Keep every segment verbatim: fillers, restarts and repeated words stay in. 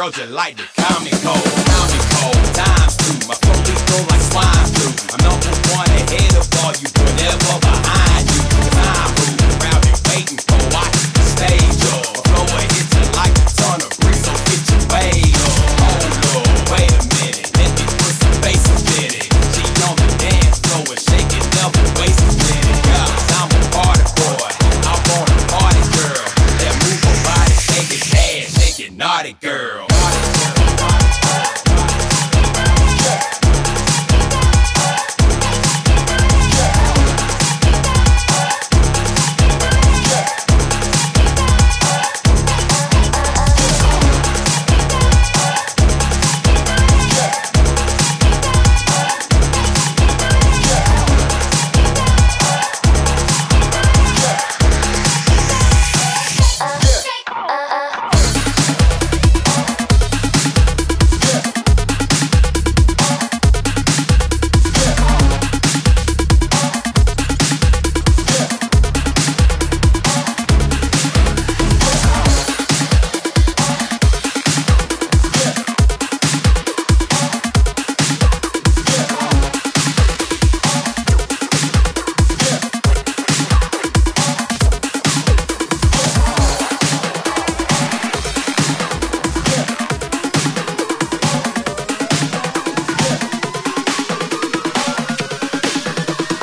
girls just like to call me cold, call me cold. Times two, my flow lethal like swine flu. I'm number one ahead of all you, whenever behind you. Cause I move around and waiting for I hit the stage up. My flow will hit you like a ton of bricks, so get your weight up. Oh Lord, wait a minute, let me put some bass in it. She on the dance floor and shake it, never waste a minute. Yeah, cause I'm a party boy, I want a party girl that move her body, shake it, ass, shake it, naughty girl.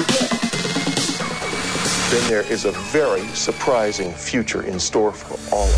Then there is a very surprising future in store for all of us.